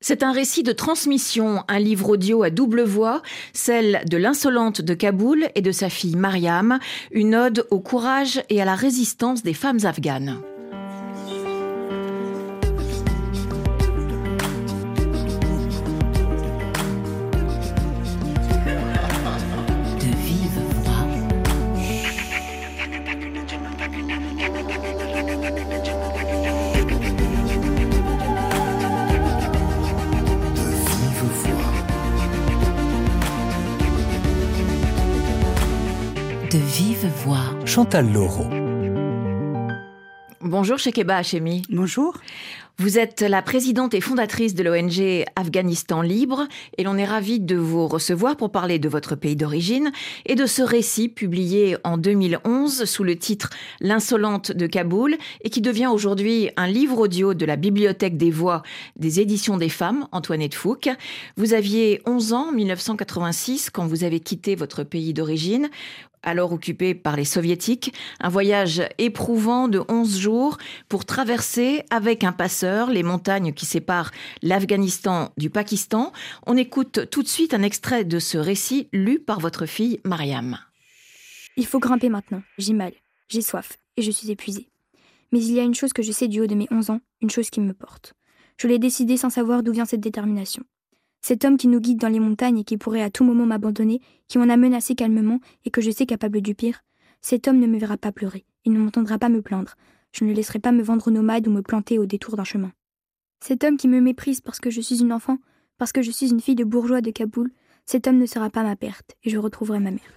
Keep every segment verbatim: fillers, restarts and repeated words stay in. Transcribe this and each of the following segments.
C'est un récit de transmission, un livre audio à double voix, celle de l'insolente de Kaboul et de sa fille Mariam, une ode au courage et à la résistance des femmes afghanes. De vive voix. Chantal Laureau. Bonjour Chekeba Hachemi. Bonjour. Vous êtes la présidente et fondatrice de l'O N G Afghanistan Libre et l'on est ravis de vous recevoir pour parler de votre pays d'origine et de ce récit publié en deux mille onze sous le titre « L'insolente de Kaboul » et qui devient aujourd'hui un livre audio de la Bibliothèque des Voix des éditions des femmes, Antoinette Fouque. Vous aviez onze ans en mille neuf cent quatre-vingt-six quand vous avez quitté votre pays d'origine, alors occupé par les soviétiques, un voyage éprouvant de onze jours pour traverser avec un passeur les montagnes qui séparent l'Afghanistan du Pakistan. On écoute tout de suite un extrait de ce récit lu par votre fille Mariam. Il faut grimper maintenant, j'ai mal, j'ai soif et je suis épuisée. Mais il y a une chose que je sais du haut de mes onze ans, une chose qui me porte. Je l'ai décidé sans savoir d'où vient cette détermination. Cet homme qui nous guide dans les montagnes et qui pourrait à tout moment m'abandonner, qui m'en a menacé calmement et que je sais capable du pire, cet homme ne me verra pas pleurer, il ne m'entendra pas me plaindre. Je ne le laisserai pas me vendre nomade ou me planter au détour d'un chemin. Cet homme qui me méprise parce que je suis une enfant, parce que je suis une fille de bourgeois de Kaboul, cet homme ne sera pas ma perte et je retrouverai ma mère.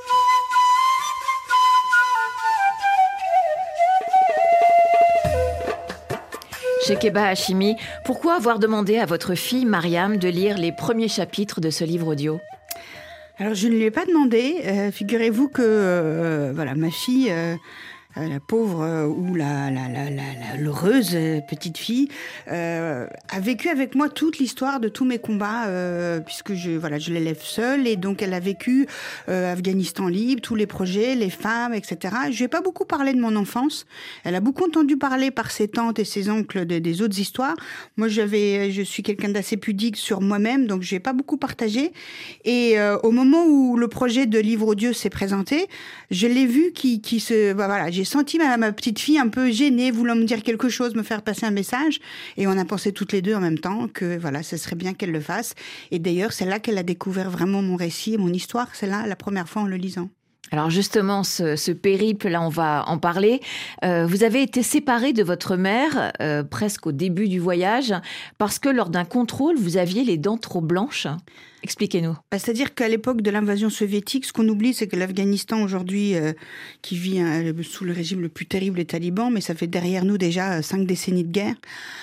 Chekeba Hachemi, pourquoi avoir demandé à votre fille Mariam de lire les premiers chapitres de ce livre audio ? Alors je ne lui ai pas demandé. Euh, figurez-vous que euh, voilà, ma fille, euh, euh, la pauvre euh, ou la, la, la, la, la l'heureuse euh, petite fille, euh, a vécu avec moi toute l'histoire de tous mes combats, euh, puisque je voilà, je l'élève seule et donc elle a vécu euh, Afghanistan Libre, tous les projets, les femmes, et cetera. Je lui ai pas beaucoup parlé de mon enfance. Elle a beaucoup entendu parler par ses tantes et ses oncles de, des autres histoires. Moi, j'avais, je suis quelqu'un d'assez pudique sur moi-même, donc je n'ai pas beaucoup partagé. Et euh, au moment où le projet de livre audio s'est présenté, je l'ai vu qui, qui se, bah, voilà, j'ai senti ma, ma petite fille un peu gênée, voulant me dire quelque chose, me faire passer un message. Et on a pensé toutes les deux en même temps que voilà, ce serait bien qu'elle le fasse. Et d'ailleurs, c'est là qu'elle a découvert vraiment mon récit et mon histoire. C'est là la première fois en le lisant. Alors justement, ce, ce périple, là, on va en parler. Euh, vous avez été séparée de votre mère euh, presque au début du voyage parce que lors d'un contrôle, vous aviez les dents trop blanches. Expliquez-nous. Bah, c'est-à-dire qu'à l'époque de l'invasion soviétique, ce qu'on oublie, c'est que l'Afghanistan aujourd'hui, euh, qui vit euh, sous le régime le plus terrible des talibans, mais ça fait derrière nous déjà cinq décennies de guerre.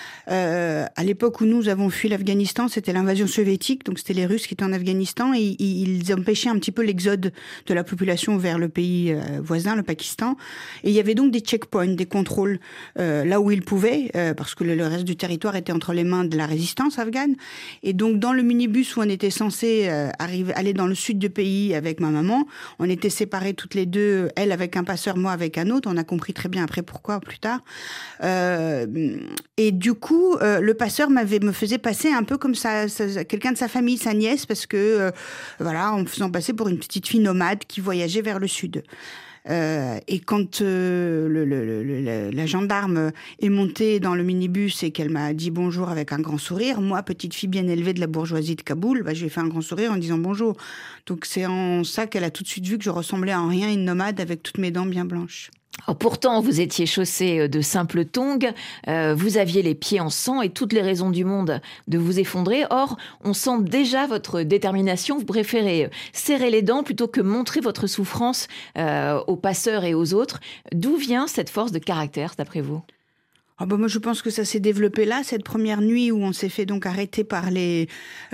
Euh, à l'époque où nous avons fui l'Afghanistan, c'était l'invasion soviétique, donc c'était les Russes qui étaient en Afghanistan et ils empêchaient un petit peu l'exode de la population vers le pays euh, voisin, le Pakistan. Et il y avait donc des checkpoints, des contrôles euh, là où ils pouvaient, euh, parce que le, le reste du territoire était entre les mains de la résistance afghane. Et donc dans le minibus où on était censé euh, arriver, aller dans le sud du pays avec ma maman, on était séparés toutes les deux, elle avec un passeur, moi avec un autre. On a compris très bien après pourquoi plus tard. Euh, et du coup, Euh, le passeur m'avait, me faisait passer un peu comme ça, ça, quelqu'un de sa famille, sa nièce, parce que, euh, voilà, en me faisant passer pour une petite fille nomade qui voyageait vers le sud. Euh, et quand euh, le, le, le, la gendarme est montée dans le minibus et qu'elle m'a dit bonjour avec un grand sourire, moi, petite fille bien élevée de la bourgeoisie de Kaboul, bah, je lui ai fait un grand sourire en disant bonjour. Donc c'est en ça qu'elle a tout de suite vu que je ressemblais en rien à une nomade avec toutes mes dents bien blanches. Oh, pourtant, vous étiez chaussée de simples tongs, euh, vous aviez les pieds en sang et toutes les raisons du monde de vous effondrer. Or, on sent déjà votre détermination. Vous préférez serrer les dents plutôt que montrer votre souffrance euh, aux passeurs et aux autres. D'où vient cette force de caractère, d'après vous ? Ah bah moi je pense que ça s'est développé là, cette première nuit où on s'est fait donc arrêter par les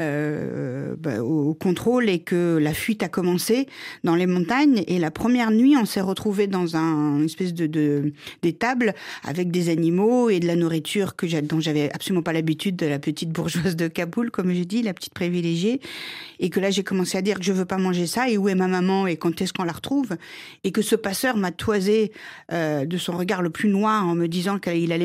euh, bah, au, au contrôle et que la fuite a commencé dans les montagnes. Et la première nuit, on s'est retrouvés dans un une espèce de, de d'étable avec des animaux et de la nourriture que j'ai, dont j'avais absolument pas l'habitude, de la petite bourgeoise de Kaboul, comme je dis, la petite privilégiée. Et que là j'ai commencé à dire que je veux pas manger ça et où est ma maman et quand est-ce qu'on la retrouve. Et que ce passeur m'a toisé euh, de son regard le plus noir en me disant qu'il allait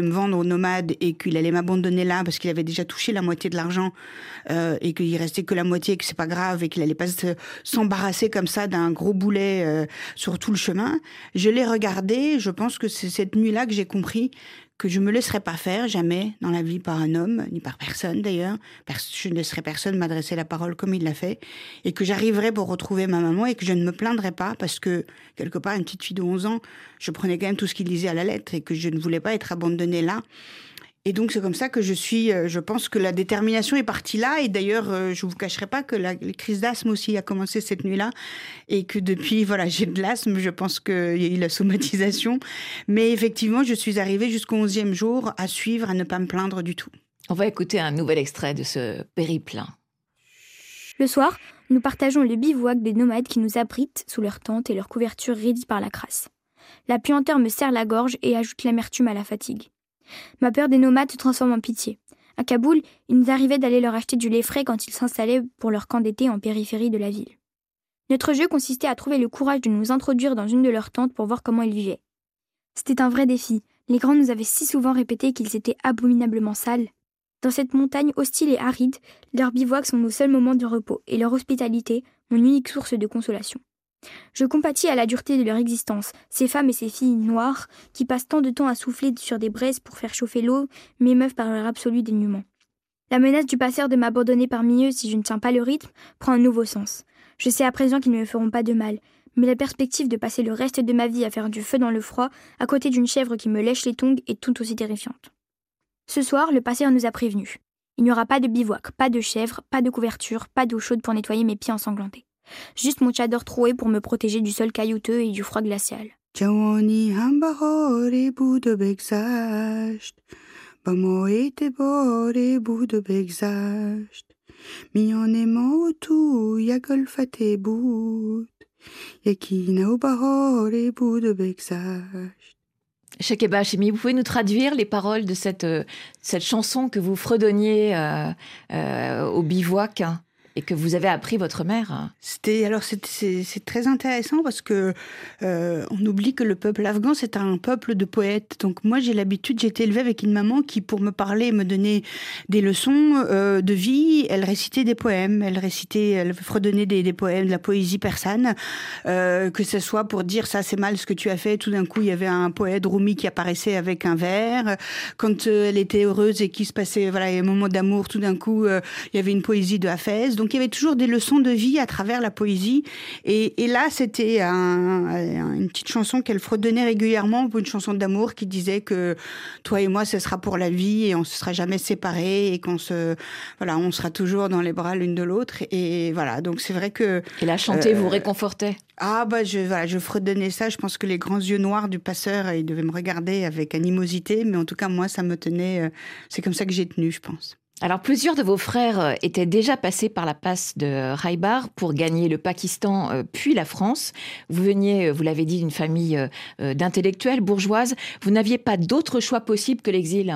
me vendre aux nomades et qu'il allait m'abandonner là parce qu'il avait déjà touché la moitié de l'argent euh, et qu'il restait que la moitié et que c'est pas grave et qu'il allait pas se, s'embarrasser comme ça d'un gros boulet euh, sur tout le chemin. Je l'ai regardé. Je pense que c'est cette nuit-là que j'ai compris que je me laisserais pas faire jamais dans la vie par un homme, ni par personne d'ailleurs. Je ne laisserais personne m'adresser la parole comme il l'a fait, et que j'arriverais pour retrouver ma maman et que je ne me plaindrais pas parce que, quelque part, une petite fille de onze ans, je prenais quand même tout ce qu'il disait à la lettre et que je ne voulais pas être abandonnée là. Et donc, c'est comme ça que je suis, je pense que la détermination est partie là. Et d'ailleurs, je ne vous cacherai pas que la, la crise d'asthme aussi a commencé cette nuit-là. Et que depuis, voilà, j'ai de l'asthme. Je pense qu'il y a eu la somatisation. Mais effectivement, je suis arrivée jusqu'au onzième jour à suivre, à ne pas me plaindre du tout. On va écouter un nouvel extrait de ce périple. Le soir, nous partageons le bivouac des nomades qui nous abritent sous leurs tentes et leurs couvertures raidies par la crasse. La puanteur me serre la gorge et ajoute l'amertume à la fatigue. Ma peur des nomades se transforme en pitié. À Kaboul, il nous arrivait d'aller leur acheter du lait frais quand ils s'installaient pour leur camp d'été en périphérie de la ville. Notre jeu consistait à trouver le courage de nous introduire dans une de leurs tentes pour voir comment ils vivaient. C'était un vrai défi. Les grands nous avaient si souvent répété qu'ils étaient abominablement sales. Dans cette montagne hostile et aride, leurs bivouacs sont nos seuls moments de repos et leur hospitalité, mon unique source de consolation. Je compatis à la dureté de leur existence, ces femmes et ces filles noires qui passent tant de temps à souffler sur des braises pour faire chauffer l'eau, m'émeuvent par leur absolu dénuement. La menace du passeur de m'abandonner parmi eux si je ne tiens pas le rythme prend un nouveau sens. Je sais à présent qu'ils ne me feront pas de mal, mais la perspective de passer le reste de ma vie à faire du feu dans le froid, à côté d'une chèvre qui me lèche les tongs, est tout aussi terrifiante. Ce soir, le passeur nous a prévenus. Il n'y aura pas de bivouac, pas de chèvre, pas de couverture, pas d'eau chaude pour nettoyer mes pieds ensanglantés. Juste mon tchador troué pour me protéger du sol caillouteux et du froid glacial. Chekeba Hachemi, vous pouvez nous traduire les paroles de cette, cette chanson que vous fredonniez euh, euh, au bivouac et que vous avez appris votre mère? C'était alors c'est, c'est, c'est très intéressant parce que euh, on oublie que le peuple afghan c'est un peuple de poètes. Donc moi j'ai l'habitude, j'ai été élevée avec une maman qui pour me parler, me donner des leçons euh, de vie, elle récitait des poèmes, elle récitait, elle fredonnait des, des poèmes, de la poésie persane, euh, que ce soit pour dire ça c'est mal ce que tu as fait. Tout d'un coup il y avait un poète Rumi qui apparaissait avec un vers. Quand euh, elle était heureuse et qu'il se passait voilà un moment d'amour, tout d'un coup euh, il y avait une poésie de Hafez. Donc il y avait toujours des leçons de vie à travers la poésie. Et, et là, c'était un, une petite chanson qu'elle fredonnait régulièrement, une chanson d'amour qui disait que toi et moi, ce sera pour la vie et on ne se sera jamais séparés et qu'on se, voilà, on sera toujours dans les bras l'une de l'autre. Et voilà, donc c'est vrai que... Et la chanter euh, vous réconfortait? Ah bah je, voilà, je fredonnais ça. Je pense que les grands yeux noirs du passeur, ils devaient me regarder avec animosité. Mais en tout cas, moi, ça me tenait... C'est comme ça que j'ai tenu, je pense. Alors, plusieurs de vos frères étaient déjà passés par la passe de Khyber pour gagner le Pakistan, puis la France. Vous veniez, vous l'avez dit, d'une famille d'intellectuels, bourgeoises. Vous n'aviez pas d'autre choix possible que l'exil?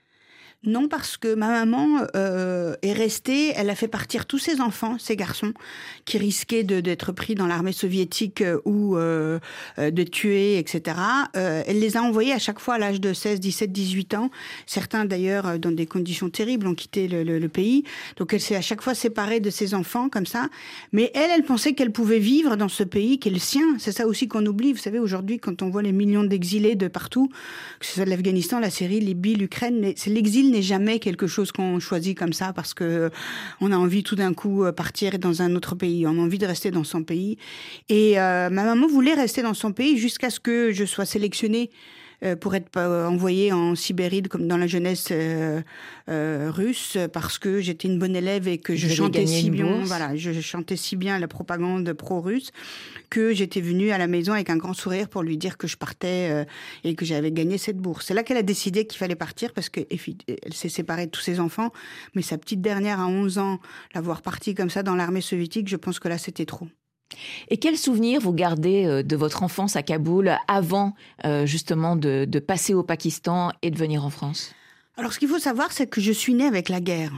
Non, parce que ma maman euh, est restée, elle a fait partir tous ses enfants, ses garçons, qui risquaient de, d'être pris dans l'armée soviétique ou euh, de tuer, et cetera. Euh, elle les a envoyés à chaque fois à l'âge de seize, dix-sept, dix-huit ans. Certains, d'ailleurs, dans des conditions terribles, ont quitté le, le, le pays. Donc, elle s'est à chaque fois séparée de ses enfants, comme ça. Mais elle, elle pensait qu'elle pouvait vivre dans ce pays qui est le sien. C'est ça aussi qu'on oublie. Vous savez, aujourd'hui, quand on voit les millions d'exilés de partout, que ce soit de l'Afghanistan, la Syrie, Libye, l'Ukraine, c'est l'exil n'est jamais quelque chose qu'on choisit comme ça parce que on a envie tout d'un coup partir dans un autre pays. On a envie de rester dans son pays. Et euh, ma maman voulait rester dans son pays jusqu'à ce que je sois sélectionnée pour être envoyée en Sibérie comme dans la jeunesse euh, euh, russe parce que j'étais une bonne élève et que je chantais si bien, voilà, je chantais si bien la propagande pro-russe que j'étais venue à la maison avec un grand sourire pour lui dire que je partais euh, et que j'avais gagné cette bourse. C'est là qu'elle a décidé qu'il fallait partir parce qu'elle s'est séparée de tous ses enfants, mais sa petite dernière à onze ans, la voir partie comme ça dans l'armée soviétique, je pense que là c'était trop. Et quels souvenirs vous gardez de votre enfance à Kaboul avant euh, justement de, de passer au Pakistan et de venir en France? Alors ce qu'il faut savoir, c'est que je suis née avec la guerre.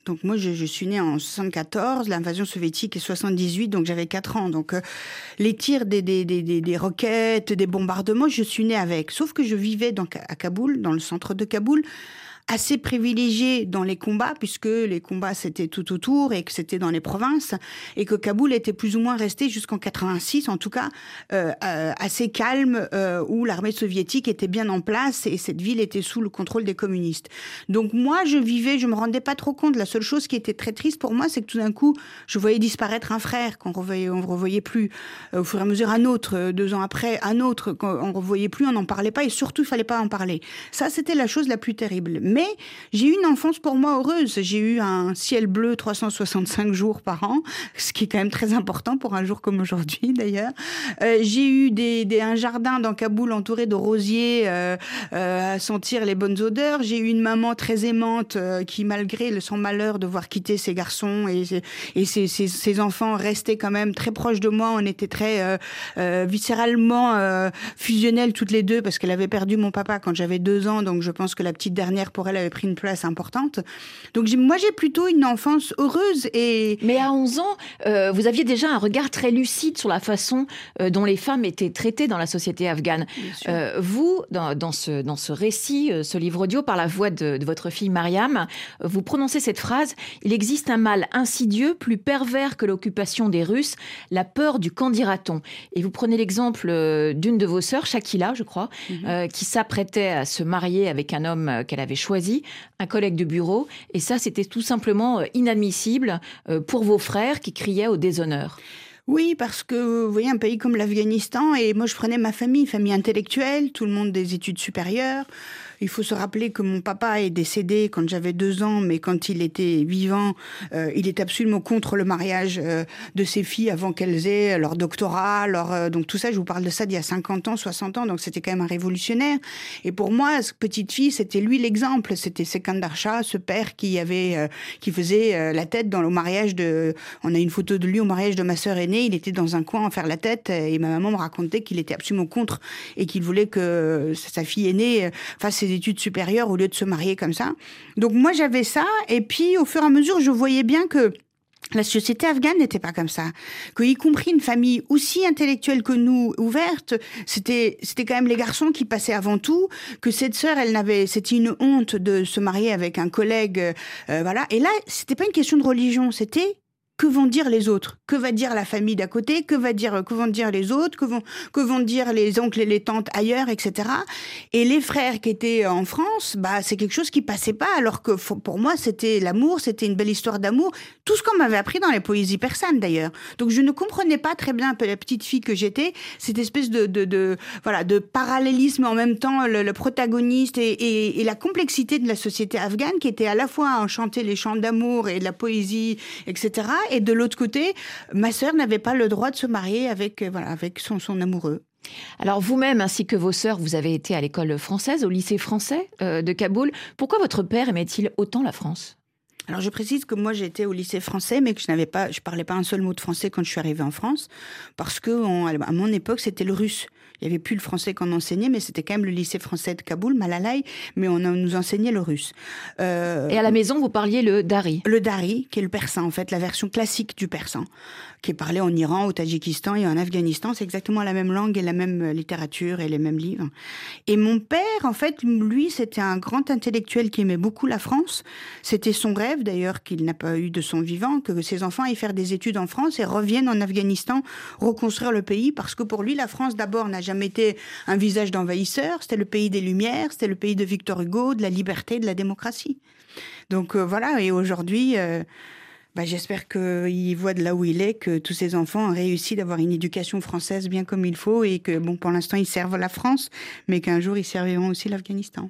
Donc moi, je, je suis née en soixante-quatorze, l'invasion soviétique est soixante-dix-huit, donc j'avais quatre ans. Donc euh, les tirs des, des, des, des, des roquettes, des bombardements, je suis née avec. Sauf que je vivais donc à Kaboul, dans le centre de Kaboul, assez privilégié dans les combats, puisque les combats c'était tout autour et que c'était dans les provinces, et que Kaboul était plus ou moins resté jusqu'en quatre-vingt-six, en tout cas euh, euh, assez calme, euh, où l'armée soviétique était bien en place et cette ville était sous le contrôle des communistes. Donc moi, je vivais, je me rendais pas trop compte. La seule chose qui était très triste pour moi, c'est que tout d'un coup, je voyais disparaître un frère qu'on revoyait, on revoyait plus. Euh, au fur et à mesure, un autre, euh, deux ans après, un autre qu'on revoyait plus, on n'en parlait pas et surtout, il fallait pas en parler. Ça, c'était la chose la plus terrible. Mais j'ai eu une enfance pour moi heureuse. J'ai eu un ciel bleu trois cent soixante-cinq jours par an, ce qui est quand même très important pour un jour comme aujourd'hui d'ailleurs. Euh, j'ai eu des, des, un jardin dans Kaboul entouré de rosiers euh, euh, à sentir les bonnes odeurs. J'ai eu une maman très aimante euh, qui, malgré son malheur de voir quitter ses garçons et, et ses, ses, ses enfants, restait quand même très proches de moi. On était très euh, euh, viscéralement euh, fusionnels toutes les deux parce qu'elle avait perdu mon papa quand j'avais deux ans. Donc je pense que la petite dernière, pour elle, avait pris une place importante. Donc j'ai, moi, j'ai plutôt une enfance heureuse. Et... Mais à onze ans, euh, vous aviez déjà un regard très lucide sur la façon euh, dont les femmes étaient traitées dans la société afghane. Euh, vous, dans, dans, ce, dans ce récit, euh, ce livre audio, par la voix de, de votre fille Mariam, vous prononcez cette phrase « Il existe un mal insidieux, plus pervers que l'occupation des Russes, la peur du qu'en dira-t-on ». Et vous prenez l'exemple euh, d'une de vos sœurs, Shakila, je crois, mm-hmm. euh, qui s'apprêtait à se marier avec un homme euh, qu'elle avait choisi, un collègue de bureau. Et ça, c'était tout simplement euh, inadmissible euh, pour vos frères qui criaient au déshonneur. Oui, parce que, vous voyez, un pays comme l'Afghanistan, et moi je prenais ma famille, famille intellectuelle, tout le monde des études supérieures. Il faut se rappeler que mon papa est décédé quand j'avais deux ans, mais quand il était vivant, euh, il est absolument contre le mariage euh, de ses filles avant qu'elles aient leur doctorat. Leur, euh, donc tout ça, je vous parle de ça d'il y a cinquante ans, soixante ans, donc c'était quand même un révolutionnaire. Et pour moi, cette petite fille, c'était lui l'exemple. C'était Sekandar Shah, ce père qui avait, euh, qui faisait euh, la tête dans le mariage de... On a une photo de lui au mariage de ma sœur aînée. Il était dans un coin à faire la tête et ma maman me racontait qu'il était absolument contre et qu'il voulait que sa fille aînée fasse ses études supérieures au lieu de se marier comme ça. Donc moi j'avais ça, et puis au fur et à mesure je voyais bien que la société afghane n'était pas comme ça, que y compris une famille aussi intellectuelle que nous, ouverte, c'était c'était quand même les garçons qui passaient avant tout, que cette sœur, elle n'avait, c'était une honte de se marier avec un collègue, euh, voilà. Et là, c'était pas une question de religion, c'était que vont dire les autres? Que va dire la famille d'à côté? Que va dire, que vont dire les autres? Que vont, que vont dire les oncles et les tantes ailleurs, et cetera. Et les frères qui étaient en France, bah, c'est quelque chose qui passait pas, alors que pour moi, c'était l'amour, c'était une belle histoire d'amour. Tout ce qu'on m'avait appris dans les poésies persanes, d'ailleurs. Donc, je ne comprenais pas très bien, la petite fille que j'étais, cette espèce de, de, de, voilà, de parallélisme en même temps, le, le protagoniste et, et, et la complexité de la société afghane qui était à la fois à chanter les chants d'amour et de la poésie, et cetera. Et de l'autre côté, ma sœur n'avait pas le droit de se marier avec, voilà, avec son, son amoureux. Alors vous-même, ainsi que vos sœurs, vous avez été à l'école française, au lycée français euh, de Kaboul. Pourquoi votre père aimait-il autant la France ? Alors je précise que moi j'étais au lycée français, mais que je n'avais pas, je parlais pas un seul mot de français quand je suis arrivée en France, parce que on, à mon époque c'était le russe. Il n'y avait plus le français qu'on enseignait, mais c'était quand même le lycée français de Kaboul, Malalai, mais on nous enseignait le russe. Euh, Et à la maison, vous parliez le dari. Le dari, qui est le persan, en fait, la version classique du persan, qui est parlé en Iran, au Tadjikistan et en Afghanistan. C'est exactement la même langue et la même littérature et les mêmes livres. Et mon père, en fait, lui, c'était un grand intellectuel qui aimait beaucoup la France. C'était son rêve, d'ailleurs, qu'il n'a pas eu de son vivant, que ses enfants aillent faire des études en France et reviennent en Afghanistan reconstruire le pays, parce que pour lui, la France, d'abord, n'a jamais été un visage d'envahisseur. C'était le pays des Lumières, c'était le pays de Victor Hugo, de la liberté, de la démocratie. Donc euh, voilà, et aujourd'hui... Euh, Bah, j'espère qu'il voit de là où il est que tous ses enfants ont réussi d'avoir une éducation française bien comme il faut et que, bon, pour l'instant, ils servent la France, mais qu'un jour, ils serviront aussi l'Afghanistan.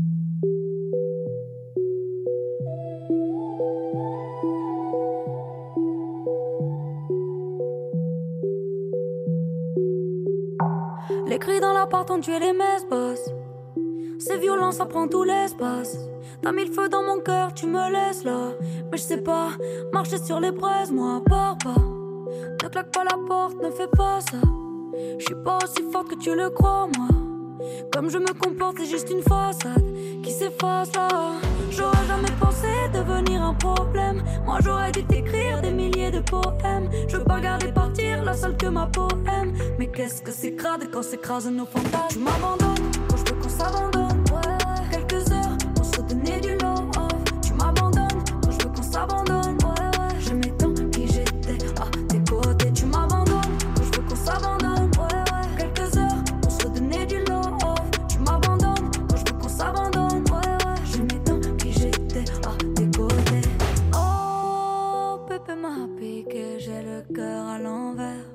Les cris dans l'appart ont tué les messes basses. C'est violent, ça prend tout l'espace. T'as mis le feu dans mon cœur, tu me laisses là. Mais je sais pas, marcher sur les braises, moi, pars pas. Ne claque pas la porte, ne fais pas ça. Je suis pas aussi forte que tu le crois, moi. Comme je me comporte, c'est juste une façade qui s'efface là. J'aurais jamais pensé devenir un problème. Moi j'aurais dû t'écrire des milliers de poèmes. Je veux pas regarder partir la seule que ma peau aime. Mais qu'est-ce que c'est crade quand s'écrasent nos fantasmes. Tu m'abandonnes quand je veux qu'on s'abandonne. Ouais, quelques heures pour se donner du love. Tu m'abandonnes quand je veux qu'on s'abandonne. Ouais, j'aimais tant qui j'étais à tes côtés. Tu m'abandonnes quand je veux qu'on s'abandonne. Ouais, quelques heures pour se donner du love. Tu m'abandonnes quand je veux qu'on s'abandonne. Ouais, j'aimais tant qui j'étais à tes côtés. Oh, Pépé m'a piqué, j'ai le cœur à l'envers.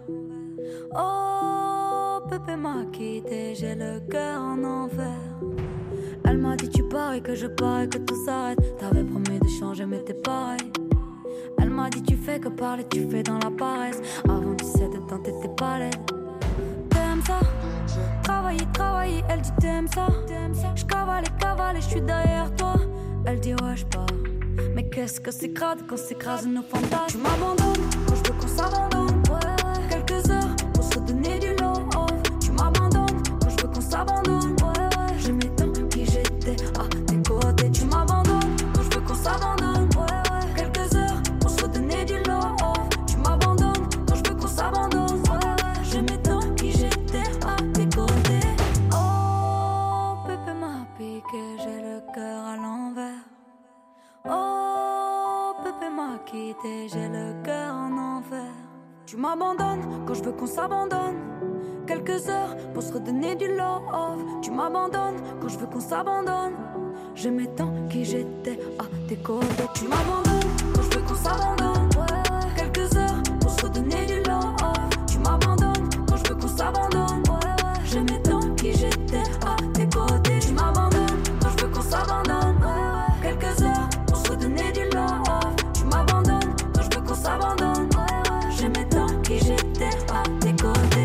Oh, Pépé m'a quitté, j'ai le cœur en enfer. Elle m'a dit tu pars et que je pars et que tout s'arrête. T'avais promis de changer mais t'es pareil. Elle m'a dit tu fais que parler, tu fais dans la paresse. Avant tu sais de tenter t'es pas laide. T'aimes ça? Travailler, travailler, elle dit t'aimes ça? Je cavale et cavale et je suis derrière toi. Elle dit ouais je pars. Mais qu'est-ce que c'est crade quand s'écrasent nos fantasmes. Tu m'abandonnes quand je veux qu'on s'abandonne. Ouais, quelques heures pour se donner du love. Tu m'abandonnes quand je veux qu'on s'abandonne. Ouais, j'aimais tant qui j'étais à tes côtés. Tu m'abandonnes quand je veux qu'on s'abandonne. Ouais, quelques heures pour se donner du love. Tu m'abandonnes quand je veux qu'on s'abandonne. Ouais, j'aimais tant qui j'étais à tes côtés. Oh, Pépé m'a piqué, j'ai le cœur à l'envers. Oh, Pépé m'a quitté, j'ai le cœur en enfer. Tu m'abandonnes quand je veux qu'on s'abandonne. Quelques heures pour se redonner du love. Tu m'abandonnes quand je veux qu'on s'abandonne. J'aimais tant qui j'étais à tes côtés. Tu m'abandonnes quand je veux qu'on s'abandonne. Ouais, quelques heures pour se redonner du love. Tu m'abandonnes quand je veux qu'on s'abandonne. Ouais, j'aimais tant qui j'étais à tes côtés. Tu m'abandonnes quand je veux qu'on s'abandonne. Ouais, quelques heures pour se redonner du love. Tu m'abandonnes quand je veux qu'on s'abandonne. Ouais, j'aimais tant qui j'étais à tes côtés.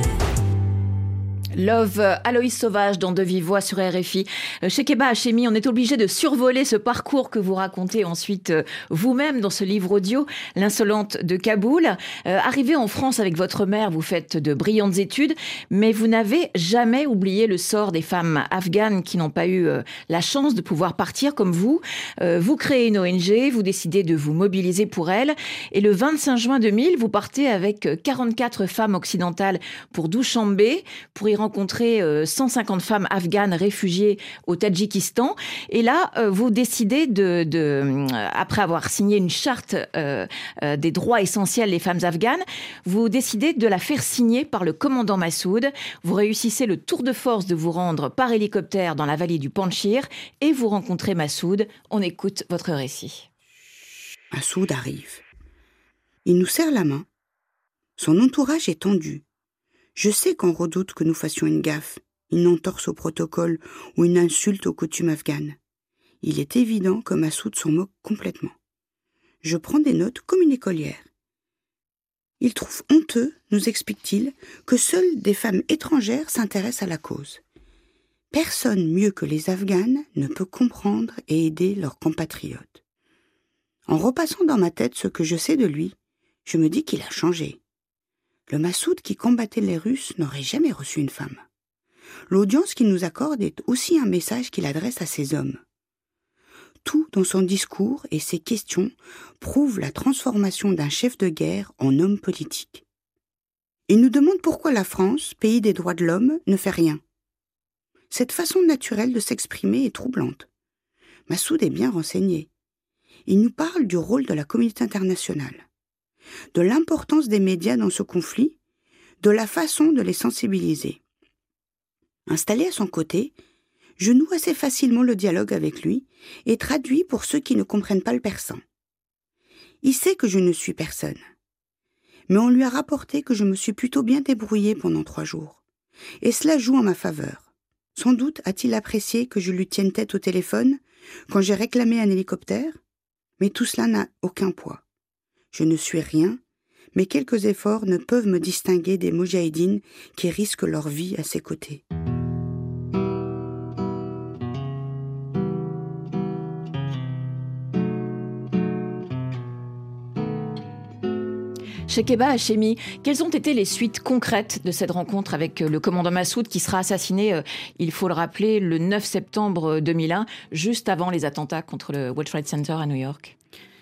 Love, Aloïs Sauvage dans De Vive Voix sur R F I. Chez Keba Hachemi, on est obligé de survoler ce parcours que vous racontez ensuite vous-même dans ce livre audio, L'insolente de Kaboul. Euh, arrivé en France avec votre mère, vous faites de brillantes études, mais vous n'avez jamais oublié le sort des femmes afghanes qui n'ont pas eu euh, la chance de pouvoir partir comme vous. Euh, vous créez une O N G, vous décidez de vous mobiliser pour elles, et le vingt-cinq juin deux mille, vous partez avec quarante-quatre femmes occidentales pour Douchambé, pour y rencontrer cent cinquante femmes afghanes réfugiées au Tadjikistan. Et là, vous décidez de, de après avoir signé une charte euh, euh, des droits essentiels des femmes afghanes, vous décidez de la faire signer par le commandant Massoud. Vous réussissez le tour de force de vous rendre par hélicoptère dans la vallée du Panjshir et vous rencontrez Massoud. On écoute votre récit. Massoud arrive. Il nous serre la main. Son entourage est tendu. Je sais qu'on redoute que nous fassions une gaffe, une entorse au protocole ou une insulte aux coutumes afghanes. Il est évident que Massoud s'en moque complètement. Je prends des notes comme une écolière. Il trouve honteux, nous explique-t-il, que seules des femmes étrangères s'intéressent à la cause. Personne mieux que les Afghanes ne peut comprendre et aider leurs compatriotes. En repassant dans ma tête ce que je sais de lui, je me dis qu'il a changé. Le Massoud qui combattait les Russes n'aurait jamais reçu une femme. L'audience qu'il nous accorde est aussi un message qu'il adresse à ses hommes. Tout dans son discours et ses questions prouve la transformation d'un chef de guerre en homme politique. Il nous demande pourquoi la France, pays des droits de l'homme, ne fait rien. Cette façon naturelle de s'exprimer est troublante. Massoud est bien renseigné. Il nous parle du rôle de la communauté internationale, de l'importance des médias dans ce conflit, de la façon de les sensibiliser. Installé à son côté, je noue assez facilement le dialogue avec lui et traduis pour ceux qui ne comprennent pas le persan. Il sait que je ne suis personne, mais on lui a rapporté que je me suis plutôt bien débrouillée pendant trois jours, et cela joue en ma faveur. Sans doute a-t-il apprécié que je lui tienne tête au téléphone quand j'ai réclamé un hélicoptère, mais tout cela n'a aucun poids. Je ne suis rien, mais quelques efforts ne peuvent me distinguer des moudjahidines qui risquent leur vie à ses côtés. Chekeba Hachemi, quelles ont été les suites concrètes de cette rencontre avec le commandant Massoud qui sera assassiné, il faut le rappeler, le neuf septembre deux mille un, juste avant les attentats contre le World Trade Center à New York?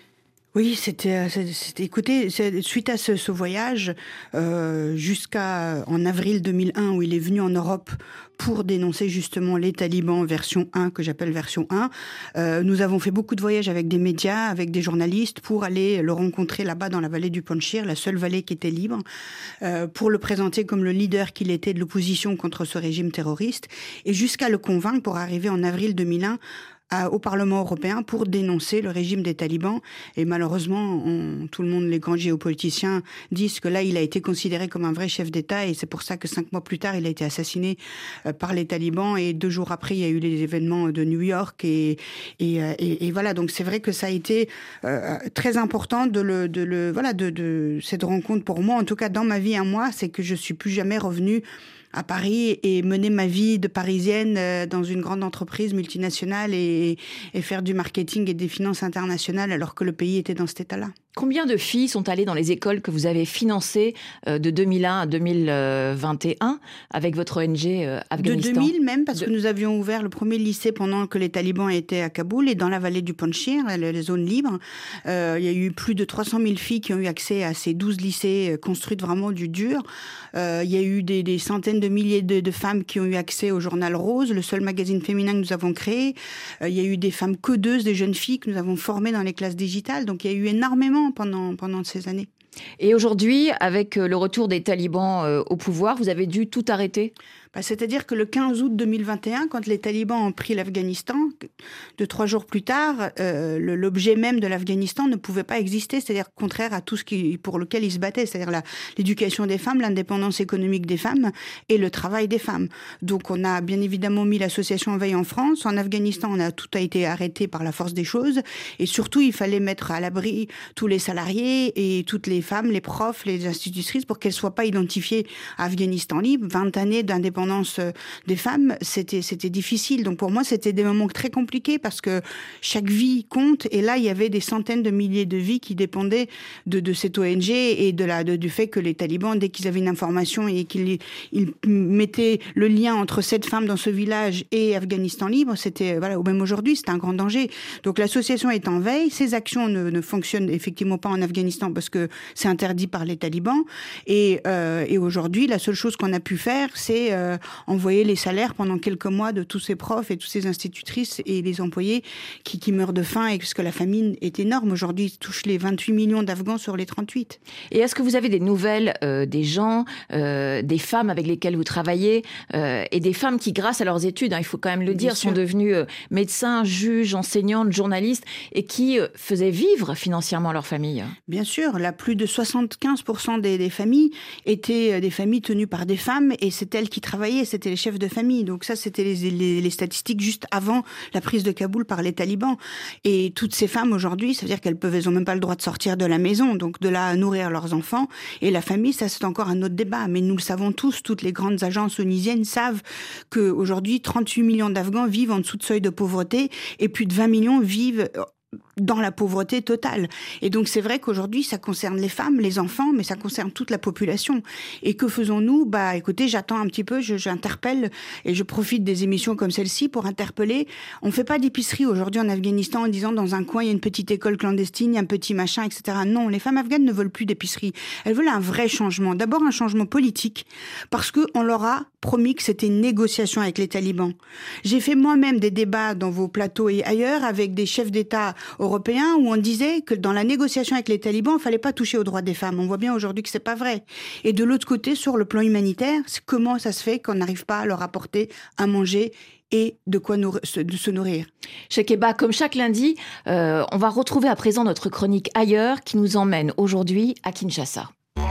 Oui, c'était, c'était écoutez, suite à ce, ce voyage, euh, jusqu'à en avril deux mille un, où il est venu en Europe pour dénoncer justement les talibans version un, que j'appelle version un, euh, nous avons fait beaucoup de voyages avec des médias, avec des journalistes, pour aller le rencontrer là-bas dans la vallée du Panjshir, la seule vallée qui était libre, euh, pour le présenter comme le leader qu'il était de l'opposition contre ce régime terroriste, et jusqu'à le convaincre pour arriver en avril deux mille un au Parlement européen pour dénoncer le régime des talibans. Et malheureusement, on, tout le monde, les grands géopoliticiens, disent que là, il a été considéré comme un vrai chef d'État et c'est pour ça que cinq mois plus tard, il a été assassiné euh, par les talibans et deux jours après, il y a eu les événements de New York et, et, et, et voilà. Donc c'est vrai que ça a été euh, très important de le, de le, voilà, de, de cette rencontre pour moi. En tout cas, dans ma vie à moi, c'est que je suis plus jamais revenue à Paris et mener ma vie de Parisienne dans une grande entreprise multinationale et, et faire du marketing et des finances internationales alors que le pays était dans cet état-là. Combien de filles sont allées dans les écoles que vous avez financées de deux mille un à deux mille vingt et un avec votre O N G Afghanistan? De deux mille même, parce de... que nous avions ouvert le premier lycée pendant que les talibans étaient à Kaboul et dans la vallée du Panjshir, les zones libres. Euh, il y a eu plus de trois cent mille filles qui ont eu accès à ces douze lycées construits vraiment du dur. Euh, il y a eu des, des centaines de milliers de, de femmes qui ont eu accès au journal Rose, le seul magazine féminin que nous avons créé. Euh, il y a eu des femmes codeuses, des jeunes filles que nous avons formées dans les classes digitales. Donc il y a eu énormément pendant, pendant ces années. Et aujourd'hui, avec le retour des talibans au pouvoir, vous avez dû tout arrêter ? Bah, c'est-à-dire que le quinze août deux mille vingt et un, quand les talibans ont pris l'Afghanistan, deux, trois jours plus tard, euh, le, l'objet même de l'Afghanistan ne pouvait pas exister, c'est-à-dire contraire à tout ce qui, pour lequel ils se battaient, c'est-à-dire la, l'éducation des femmes, l'indépendance économique des femmes et le travail des femmes. Donc on a bien évidemment mis l'association Veille en France. En Afghanistan, on a, tout a été arrêté par la force des choses. Et surtout, il fallait mettre à l'abri tous les salariés et toutes les femmes, les profs, les institutrices, pour qu'elles ne soient pas identifiées à Afghanistan libre. vingt années d'indépendance des femmes, c'était, c'était difficile. Donc pour moi, c'était des moments très compliqués parce que chaque vie compte. Et là, il y avait des centaines de milliers de vies qui dépendaient de, de cette O N G et de la, de, du fait que les talibans, dès qu'ils avaient une information et qu'ils ils mettaient le lien entre cette femme dans ce village et Afghanistan libre, c'était, voilà, ou même aujourd'hui, c'était un grand danger. Donc l'association est en veille. Ces actions ne, ne fonctionnent effectivement pas en Afghanistan parce que c'est interdit par les talibans. Et, euh, et aujourd'hui, la seule chose qu'on a pu faire, c'est euh, envoyer les salaires pendant quelques mois de tous ces profs et toutes ces institutrices et les employés qui, qui meurent de faim et parce que la famine est énorme. Aujourd'hui, il touche les vingt-huit millions d'Afghans sur les trente-huit. Et est-ce que vous avez des nouvelles euh, des gens, euh, des femmes avec lesquelles vous travaillez euh, et des femmes qui, grâce à leurs études, hein, il faut quand même le dire, sont devenues euh, médecins, juges, enseignantes, journalistes et qui euh, faisaient vivre financièrement leur famille? Bien sûr, là, plus de soixante-quinze pour cent des, des familles étaient des familles tenues par des femmes et c'est elles qui travaillaient. C'était les chefs de famille. Donc ça, c'était les, les, les statistiques juste avant la prise de Kaboul par les talibans. Et toutes ces femmes aujourd'hui, ça veut dire qu'elles peuvent, elles ont même pas le droit de sortir de la maison, donc de là à nourrir leurs enfants. Et la famille, ça c'est encore un autre débat. Mais nous le savons tous, toutes les grandes agences onisiennes savent qu'aujourd'hui, trente-huit millions d'Afghans vivent en dessous de seuil de pauvreté et plus de vingt millions vivent dans la pauvreté totale. Et donc c'est vrai qu'aujourd'hui ça concerne les femmes, les enfants, mais ça concerne toute la population. Et que faisons-nous ? Bah écoutez, j'attends un petit peu, je, j'interpelle et je profite des émissions comme celle-ci pour interpeller. On fait pas d'épicerie aujourd'hui en Afghanistan en disant dans un coin il y a une petite école clandestine, il y a un petit machin, et cetera. Non, les femmes afghanes ne veulent plus d'épicerie. Elles veulent un vrai changement. D'abord un changement politique, parce que on leur a promis que c'était une négociation avec les talibans. J'ai fait moi-même des débats dans vos plateaux et ailleurs avec des chefs d'État européens où on disait que dans la négociation avec les talibans, il fallait pas toucher aux droits des femmes. On voit bien aujourd'hui que c'est pas vrai. Et de l'autre côté, sur le plan humanitaire, c'est comment ça se fait qu'on n'arrive pas à leur apporter à manger et de quoi nourrir, de se nourrir. Chekeba, comme chaque lundi, euh, on va retrouver à présent notre chronique Ailleurs qui nous emmène aujourd'hui à Kinshasa.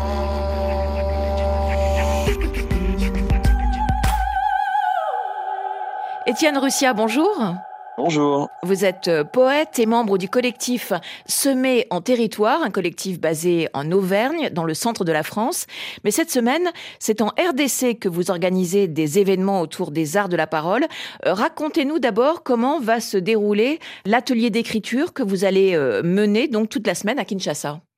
Étienne Russia, bonjour. Bonjour. Vous êtes poète et membre du collectif Semer en territoire, un collectif basé en Auvergne, dans le centre de la France. Mais cette semaine, c'est en R D C que vous organisez des événements autour des arts de la parole. Euh, racontez-nous d'abord comment va se dérouler l'atelier d'écriture que vous allez euh, mener donc toute la semaine à Kinshasa.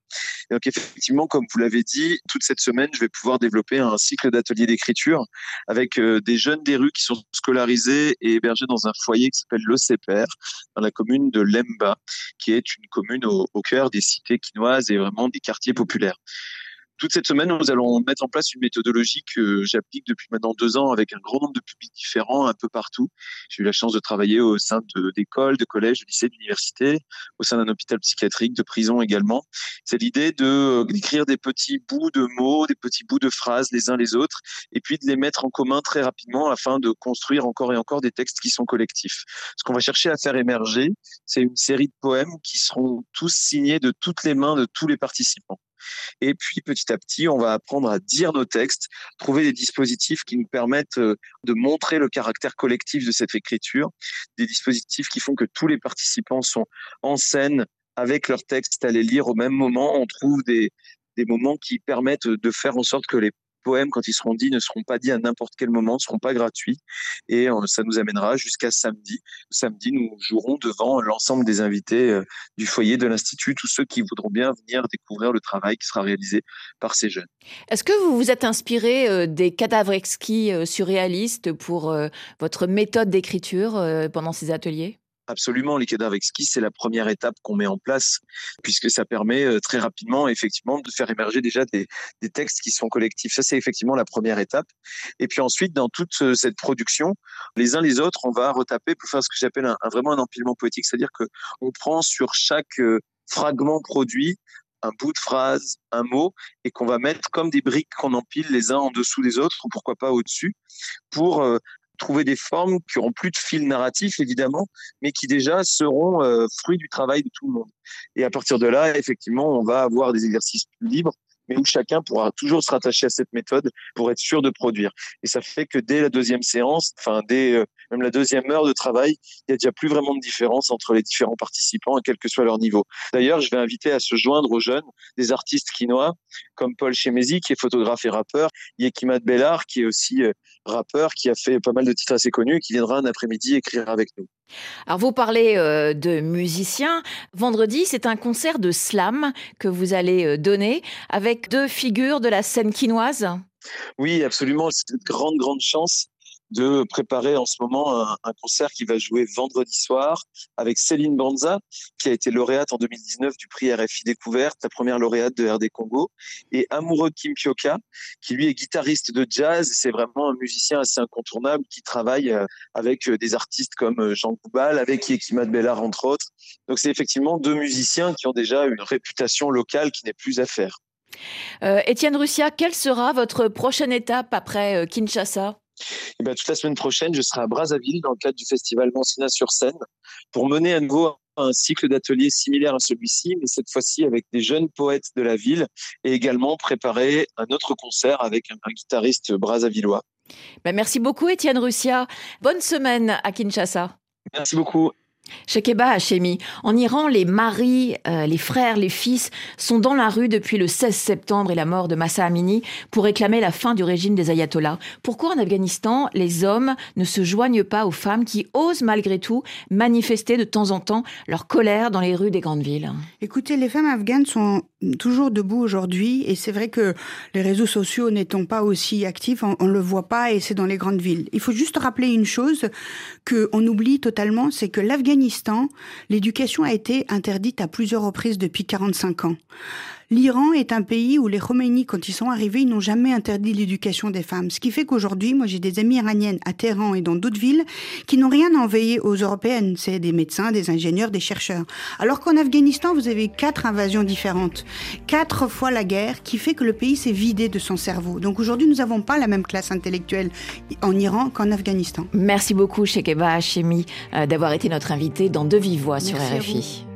Et donc effectivement, comme vous l'avez dit, toute cette semaine, je vais pouvoir développer un cycle d'ateliers d'écriture avec euh, des jeunes des rues qui sont scolarisés et hébergés dans un foyer qui s'appelle le C P R, dans la commune de Lemba, qui est une commune au, au cœur des cités quinoises et vraiment des quartiers populaires. Toute cette semaine, nous allons mettre en place une méthodologie que j'applique depuis maintenant deux ans avec un grand nombre de publics différents un peu partout. J'ai eu la chance de travailler au sein de, d'écoles, de collèges, de lycées, d'universités, au sein d'un hôpital psychiatrique, de prison également. C'est l'idée de, d'écrire des petits bouts de mots, des petits bouts de phrases les uns les autres, et puis de les mettre en commun très rapidement afin de construire encore et encore des textes qui sont collectifs. Ce qu'on va chercher à faire émerger, c'est une série de poèmes qui seront tous signés de toutes les mains de tous les participants. Et puis, petit à petit, on va apprendre à dire nos textes, trouver des dispositifs qui nous permettent de montrer le caractère collectif de cette écriture, des dispositifs qui font que tous les participants sont en scène avec leurs textes à les lire au même moment. On trouve des, des moments qui permettent de faire en sorte que les poèmes, quand ils seront dits, ne seront pas dits à n'importe quel moment, ne seront pas gratuits. Et ça nous amènera jusqu'à samedi. Samedi, nous jouerons devant l'ensemble des invités du foyer de l'Institut, tous ceux qui voudront bien venir découvrir le travail qui sera réalisé par ces jeunes. Est-ce que vous vous êtes inspiré des cadavres exquis surréalistes pour votre méthode d'écriture pendant ces ateliers ? Absolument, les cadavres exquis, c'est la première étape qu'on met en place, puisque ça permet euh, très rapidement, effectivement, de faire émerger déjà des, des textes qui sont collectifs. Ça, c'est effectivement la première étape. Et puis ensuite, dans toute euh, cette production, les uns les autres, on va retaper pour faire ce que j'appelle un, un, vraiment un empilement poétique, c'est-à-dire que on prend sur chaque euh, fragment produit un bout de phrase, un mot, et qu'on va mettre comme des briques qu'on empile les uns en dessous des autres, ou pourquoi pas au-dessus, pour euh, trouver des formes qui auront plus de fil narratif, évidemment, mais qui déjà seront euh, fruits du travail de tout le monde. Et à partir de là, effectivement, on va avoir des exercices plus libres, mais où chacun pourra toujours se rattacher à cette méthode pour être sûr de produire. Et ça fait que dès la deuxième séance, enfin dès euh, même la deuxième heure de travail, il n'y a déjà plus vraiment de différence entre les différents participants, quel que soit leur niveau. D'ailleurs, je vais inviter à se joindre aux jeunes des artistes quinois, comme Paul Chemesi, qui est photographe et rappeur, Yekimat Bellar, qui est aussi euh, rappeur, qui a fait pas mal de titres assez connus, qui viendra un après-midi écrire avec nous. Alors vous parlez euh, de musiciens. Vendredi, c'est un concert de slam que vous allez euh, donner avec deux figures de la scène quinoise. Oui, absolument. C'est une grande, grande chance de préparer en ce moment un, un concert qui va jouer vendredi soir avec Céline Banza, qui a été lauréate en deux mille dix-neuf du prix R F I Découverte, la première lauréate de R D Congo, et Amoureux Kimpioka, qui lui est guitariste de jazz. C'est vraiment un musicien assez incontournable qui travaille avec des artistes comme Jean Goubal, avec Yekimat Bellar, entre autres. Donc c'est effectivement deux musiciens qui ont déjà une réputation locale qui n'est plus à faire. Euh, Étienne Russia, quelle sera votre prochaine étape après euh, Kinshasa ? Eh bien, toute la semaine prochaine, je serai à Brazzaville dans le cadre du festival Mancina sur scène pour mener à nouveau un cycle d'ateliers similaire à celui-ci, mais cette fois-ci avec des jeunes poètes de la ville et également préparer un autre concert avec un, un guitariste brazzavillois. Ben merci beaucoup Étienne Russia. Bonne semaine à Kinshasa. Merci beaucoup. Shekeba Hachemi, en Iran, les maris, euh, les frères, les fils sont dans la rue depuis le seize septembre et la mort de Mahsa Amini pour réclamer la fin du régime des ayatollahs. Pourquoi en Afghanistan, les hommes ne se joignent pas aux femmes qui osent malgré tout manifester de temps en temps leur colère dans les rues des grandes villes ? Écoutez, les femmes afghanes sont toujours debout aujourd'hui et c'est vrai que les réseaux sociaux n'étant pas aussi actifs, on ne le voit pas et c'est dans les grandes villes. Il faut juste rappeler une chose qu'on oublie totalement, c'est que l'Afghanistan, l'éducation a été interdite à plusieurs reprises depuis quarante-cinq ans. L'Iran est un pays où les Khomeini, quand ils sont arrivés, ils n'ont jamais interdit l'éducation des femmes. Ce qui fait qu'aujourd'hui, moi j'ai des amies iraniennes à Téhéran et dans d'autres villes qui n'ont rien à envier aux Européennes. C'est des médecins, des ingénieurs, des chercheurs. Alors qu'en Afghanistan, vous avez quatre invasions différentes. Quatre fois la guerre qui fait que le pays s'est vidé de son cerveau. Donc aujourd'hui, nous n'avons pas la même classe intellectuelle en Iran qu'en Afghanistan. Merci beaucoup Shekeba Hachemi d'avoir été notre invité dans De Vive Voix sur Merci R F I.